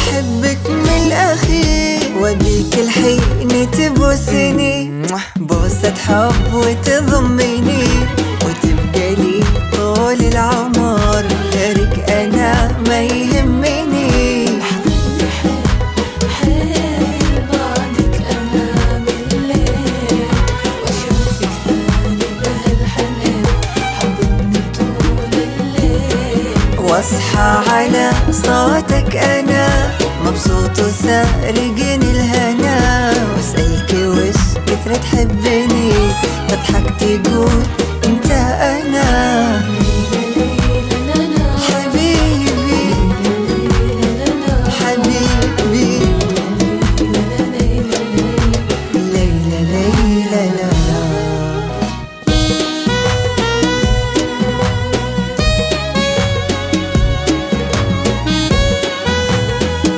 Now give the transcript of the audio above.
أحبك من الأخير، وبيك الحين تبوسني بوسة حب وتضمني، وتبقى لي طول العمر، غيرك أنا ما يهمني. واصحى على صوتك أنا مبسوط وسارقني الهنا، واسألك وش كثر تحبني، تضحك تقول